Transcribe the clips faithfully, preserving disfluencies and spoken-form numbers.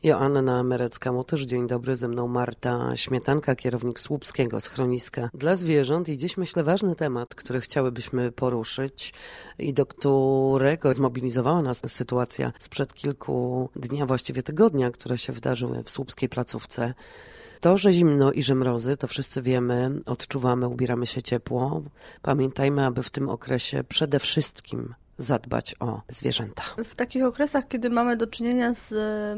Joanna Merecka-Motysz, dzień dobry, ze mną Marta Śmietanka, kierownik słupskiego schroniska dla zwierząt. I dziś myślę ważny temat, który chciałybyśmy poruszyć i do którego zmobilizowała nas sytuacja sprzed kilku dni, a właściwie tygodnia, które się wydarzyły w słupskiej placówce. To, że zimno i że mrozy, to wszyscy wiemy, odczuwamy, ubieramy się ciepło. Pamiętajmy, aby w tym okresie przede wszystkim zadbać o zwierzęta. W takich okresach, kiedy mamy do czynienia z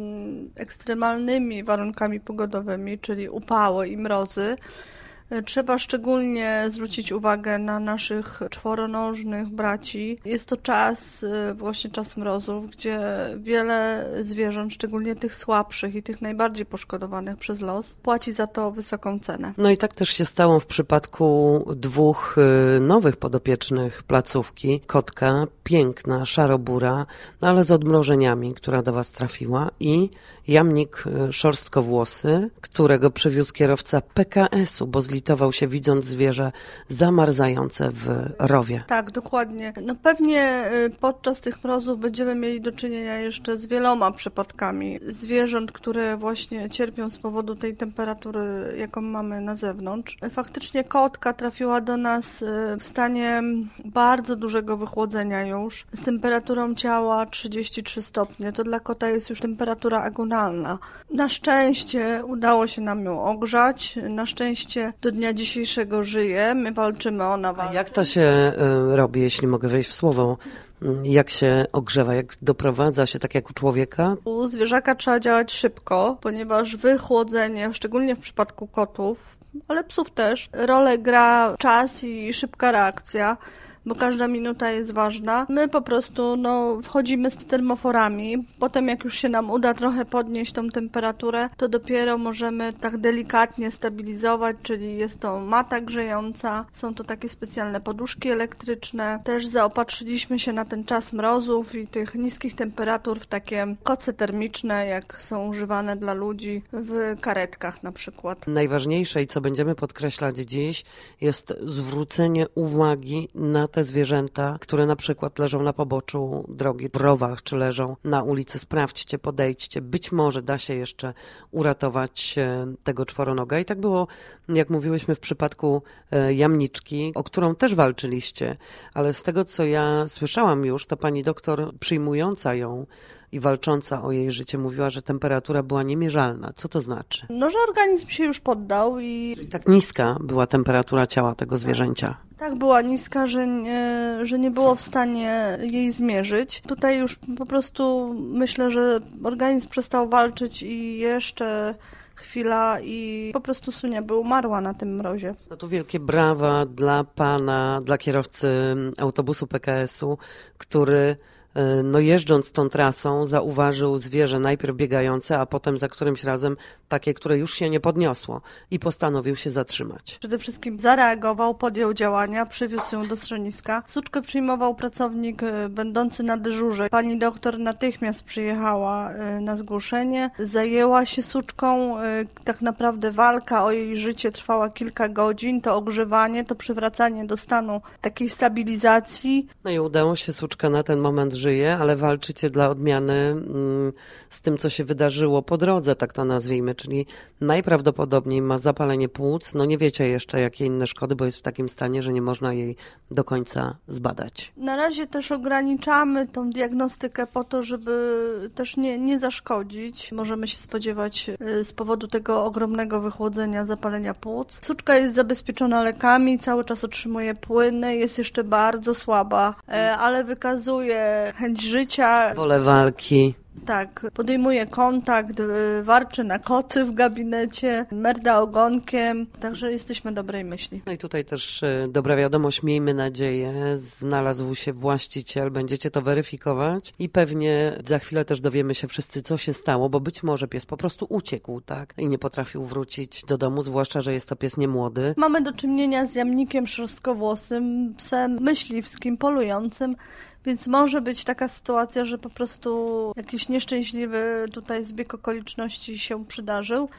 ekstremalnymi warunkami pogodowymi, czyli upały i mrozy, trzeba szczególnie zwrócić uwagę na naszych czworonożnych braci. Jest to czas, właśnie czas mrozów, gdzie wiele zwierząt, szczególnie tych słabszych i tych najbardziej poszkodowanych przez los, płaci za to wysoką cenę. No i tak też się stało w przypadku dwóch nowych podopiecznych placówki. Kotka, piękna, szarobura, no ale z odmrożeniami, która do Was trafiła, i jamnik szorstkowłosy, którego przywiózł kierowca P K S-u, bo zlitował się, widząc zwierzę zamarzające w rowie. Tak, dokładnie. No pewnie podczas tych mrozów będziemy mieli do czynienia jeszcze z wieloma przypadkami zwierząt, które właśnie cierpią z powodu tej temperatury, jaką mamy na zewnątrz. Faktycznie kotka trafiła do nas w stanie bardzo dużego wychłodzenia już, z temperaturą ciała trzydzieści trzy stopnie. To dla kota jest już temperatura agonalna. Na szczęście udało się nam ją ogrzać. Na szczęście do dnia dzisiejszego żyje. My walczymy, ona walczy. A jak to się y, robi, jeśli mogę wejść w słowo? Jak się ogrzewa, jak doprowadza się tak jak u człowieka? U zwierzaka trzeba działać szybko, ponieważ wychłodzenie, szczególnie w przypadku kotów, ale psów też, rolę gra czas i szybka reakcja, bo każda minuta jest ważna. My po prostu no, wchodzimy z termoforami. Potem jak już się nam uda trochę podnieść tą temperaturę, to dopiero możemy tak delikatnie stabilizować, czyli jest to mata grzejąca, są to takie specjalne poduszki elektryczne. Też zaopatrzyliśmy się na ten czas mrozów i tych niskich temperatur w takie koce termiczne, jak są używane dla ludzi w karetkach na przykład. Najważniejsze i co będziemy podkreślać dziś, jest zwrócenie uwagi na te zwierzęta, które na przykład leżą na poboczu drogi, w rowach, czy leżą na ulicy. Sprawdźcie, podejdźcie. Być może da się jeszcze uratować tego czworonoga. I tak było, jak mówiłyśmy w przypadku jamniczki, o którą też walczyliście. Ale z tego, co ja słyszałam już, to pani doktor przyjmująca ją i walcząca o jej życie mówiła, że temperatura była niemierzalna. Co to znaczy? No, że organizm się już poddał i... Czyli tak niska była temperatura ciała tego zwierzęcia. Tak, była niska, że nie, że nie było w stanie jej zmierzyć. Tutaj już po prostu myślę, że organizm przestał walczyć i jeszcze chwila i po prostu Sunia by umarła na tym mrozie. No to wielkie brawa dla pana, dla kierowcy autobusu P K S-u, który no jeżdżąc tą trasą zauważył zwierzę najpierw biegające, a potem za którymś razem takie, które już się nie podniosło i postanowił się zatrzymać. Przede wszystkim zareagował, podjął działania, przywiózł ją do schroniska. Suczkę przyjmował pracownik będący na dyżurze. Pani doktor natychmiast przyjechała na zgłoszenie, zajęła się suczką. Tak naprawdę walka o jej życie trwała kilka godzin. To ogrzewanie, to przywracanie do stanu takiej stabilizacji. No i udało się, suczka na ten moment żyje, ale walczycie dla odmiany mm, z tym, co się wydarzyło po drodze, tak to nazwijmy, czyli najprawdopodobniej ma zapalenie płuc, no nie wiecie jeszcze jakie inne szkody, bo jest w takim stanie, że nie można jej do końca zbadać. Na razie też ograniczamy tą diagnostykę po to, żeby też nie, nie zaszkodzić. Możemy się spodziewać z powodu tego ogromnego wychłodzenia zapalenia płuc. Suczka jest zabezpieczona lekami, cały czas otrzymuje płyny, jest jeszcze bardzo słaba, ale wykazuje chęć życia. Wolę walki. Tak, podejmuje kontakt, warczy na koty w gabinecie, merda ogonkiem, także jesteśmy dobrej myśli. No i tutaj też dobra wiadomość, miejmy nadzieję, znalazł się właściciel, będziecie to weryfikować i pewnie za chwilę też dowiemy się wszyscy, co się stało, bo być może pies po prostu uciekł, tak, i nie potrafił wrócić do domu, zwłaszcza, że jest to pies niemłody. Mamy do czynienia z jamnikiem szorstkowłosym, psem myśliwskim, polującym, więc może być taka sytuacja, że po prostu jakiś nieszczęśliwy tutaj zbieg okoliczności się przydarzył.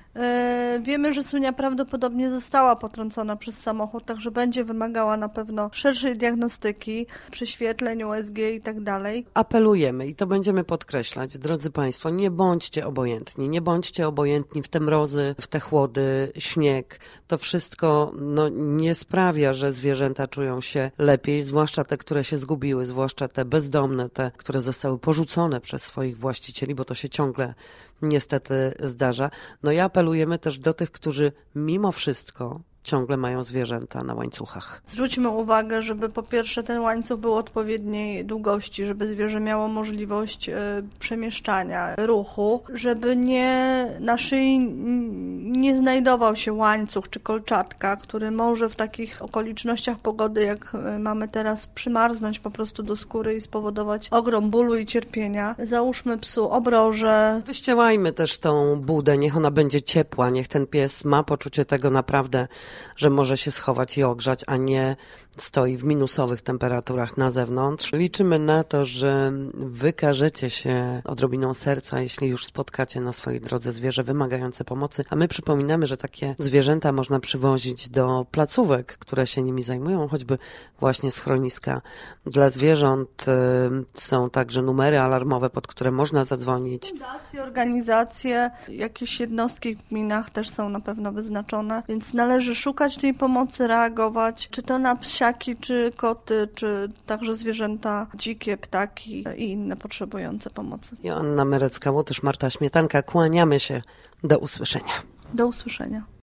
Yy, wiemy, że Sunia prawdopodobnie została potrącona przez samochód, także będzie wymagała na pewno szerszej diagnostyki, prześwietleń, U S G i tak dalej. Apelujemy i to będziemy podkreślać, drodzy Państwo, nie bądźcie obojętni, nie bądźcie obojętni w te mrozy, w te chłody, śnieg. To wszystko no, nie sprawia, że zwierzęta czują się lepiej, zwłaszcza te, które się zgubiły, zwłaszcza te bezdomne, te, które zostały porzucone przez swoich właścicieli, bo to się ciągle niestety zdarza. No i apelujemy też do tych, którzy mimo wszystko ciągle mają zwierzęta na łańcuchach. Zwróćmy uwagę, żeby po pierwsze ten łańcuch był odpowiedniej długości, żeby zwierzę miało możliwość y, przemieszczania, ruchu, żeby nie na szyi nie znajdował się łańcuch czy kolczatka, który może w takich okolicznościach pogody, jak mamy teraz, przymarznąć po prostu do skóry i spowodować ogrom bólu i cierpienia. Załóżmy psu obroże. Wyściełajmy też tą budę, niech ona będzie ciepła, niech ten pies ma poczucie tego naprawdę, że może się schować i ogrzać, a nie stoi w minusowych temperaturach na zewnątrz. Liczymy na to, że wykażecie się odrobiną serca, jeśli już spotkacie na swojej drodze zwierzę wymagające pomocy, a my przypominamy, że takie zwierzęta można przywozić do placówek, które się nimi zajmują, choćby właśnie schroniska dla zwierząt. Są także numery alarmowe, pod które można zadzwonić. Fundacje, organizacje, jakieś jednostki w gminach też są na pewno wyznaczone, więc należy szukać tej pomocy, reagować, czy to na psiaki, czy koty, czy także zwierzęta dzikie, ptaki i inne potrzebujące pomocy. Joanna Merecka, Łotysz, Marta Śmietanka, kłaniamy się. Do usłyszenia. Do usłyszenia.